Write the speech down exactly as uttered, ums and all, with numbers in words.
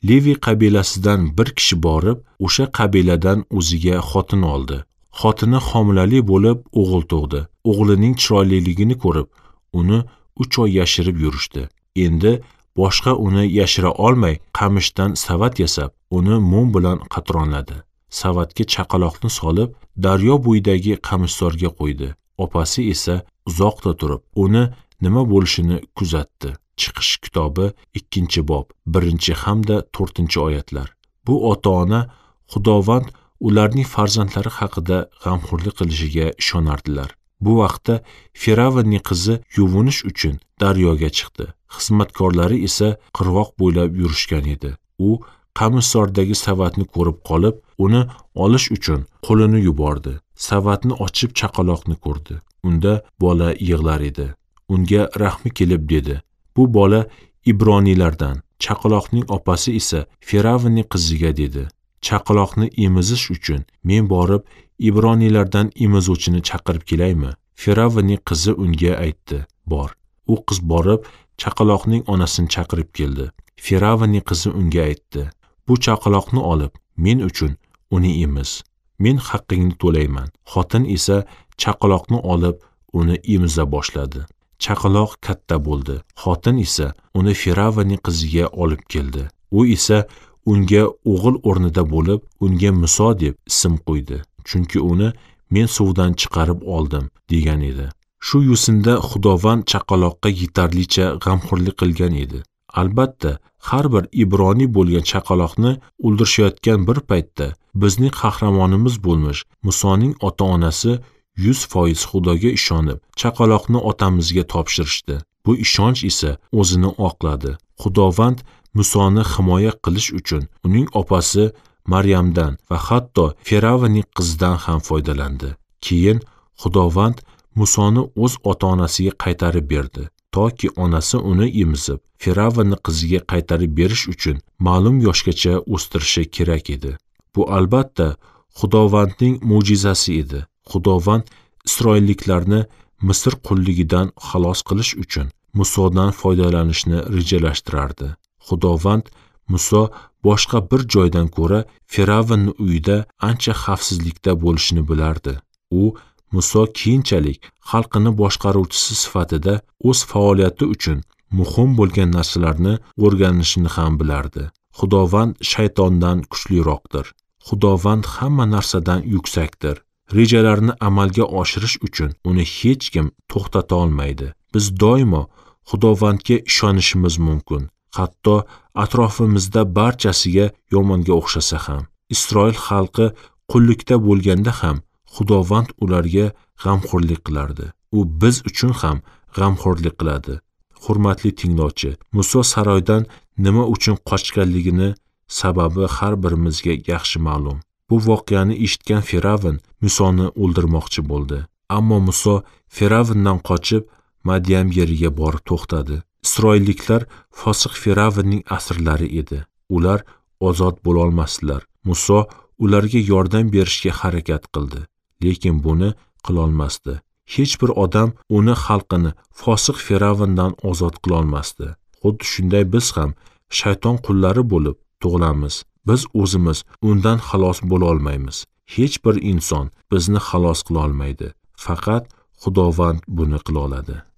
Levi qabilasidan bir kishi borib, o'sha qabiladan o'ziga xotin oldi. Xotini homilali bo'lib o'g'il tug'di. O'g'lining chiroyliligini ko'rib, uni uch oy yashirib yurishdi. Endi boshqa uni yashira olmay, qamishdan savat yasab, uni mum bilan qatronladi. Savatga chaqaloqni solib, daryo bo'yidagi qamishzorga qo'ydi. Opasi esa uzoqda turib, uni nima bo'lishini kuzatdi. Chiqish kitobi ikkinchi bob, birinchi hamda to'rtinchi oyatlar. Bu ota-ona Xudovand ularning farzandlari haqida g'amxo'rlik qilishiga ishonardilar. Bu vaqtda Firavnning qizi yuvinish uchun daryoga chiqdi. Xizmatkorlari esa qirg'oq bo'ylab yurishgan edi. U qamishzordagi savatni ko'rib qolib, uni olish uchun qo'lini yubordi. Savatni ochib chaqaloqni ko'rdi. Unda bola yig'lar edi. Unga rahmi kelib dedi: "Bu bola Ibroniylardan." Chaqaloqning opasi esa Firavnning qiziga dedi: "Chaqaloqni emizish uchun men borib Ibroniylardan emizuvchini chaqirib kelaymi?" Firavnning qizi unga aytdi: "Bor." U qiz borib chaqaloqning onasini chaqirib keldi. Firavnning qizi unga aytdi: "Bu chaqaloqni olib, men uchun uni emiz. Men haqqingni to'layman." Xotin esa chaqaloqni olib, uni emiza boshladi. Chaqaloq katta bo'ldi. Xotin esa uni Firavnning qiziga olib keldi. U esa unga o'g'il o'rnida bo'lib, unga Muso deb ism qo'ydi. Chunki uni men suvdan chiqarib oldim degan edi. Shu yo'sinda Xudovand chaqaloqqa yetarlicha g'amxo'rlik qilgan edi. Albatta, har bir ibroniy bo'lgan chaqaloqni o'ldirishayotgan bir paytda bizning qahramonimiz bo'lmish Musoning ota-onasi yuz foiz Xudoga ishonib, chaqaloqni otamizga topshirishdi. Bu ishonch esa o'zini oqladi. Xudovand Musoni himoya qilish uchun uning opasi Maryamdan va hatto Firavnning qizidan ham foydalandi. Keyin Xudovand Musoni o'z ota-onasiga qaytarib berdi, toki onasi uni emizib, Firavnning qiziga qaytarib berish uchun ma'lum yoshgacha o'stirishi kerak edi. Bu albatta Xudovandning mo'jizasi edi. Xudovand Isroilliklarni Misr qulligidan xalos qilish uchun Musodan foydalanishni rejalashtirardi. Xudovand Muso boshqa bir joydan ko'ra Firavnning uyida ancha xavfsizlikda bo'lishini bilardi. U Muso keyinchalik xalqini boshqaruvchisi sifatida o'z faoliyati uchun muhim bo'lgan narsalarni o'rganishini ham bilardi. Xudovand shaytondan kuchliroqdir. Xudovand hamma narsadan yuksakdir. Rejalarni amalga oshirish uchun uni hech kim to'xtata olmaydi. Biz doimo Xudovandga ishonishimiz mumkin. Hatto atrofimizda barchasiga yomonga o'xshasa ham. Isroil xalqi qullikda bo'lganda ham Xudovand ularga g'amxo'rlik qilardi. U biz uchun ham g'amxo'rlik qiladi. Hurmatli tinglovchi, Muso saroydan nima uchun qochganligini sababi har birimizga yaxshi ma'lum. Bu voqeani eshitgan Firavn Musoni o'ldirmoqchi bo'ldi. Ammo Muso Firavndan qochib Madyan yeriga borib to'xtadi. Isroilliklar fosiq Firavnning asirlari edi. Ular ozod bo'la olmasdilar. Muso ularga yordam berishga harakat qildi, lekin buni qila olmasdi. Hech bir odam uni xalqini fosiq Firavndan ozod qila olmasdi. Xuddi shunday biz ham shayton qullari bo'lib tug'ilamiz. Biz o'zimiz undan xalos bo'la olmaymiz. Hech bir inson bizni xalos qila olmaydi. Faqat Xudovand buni qila oladi.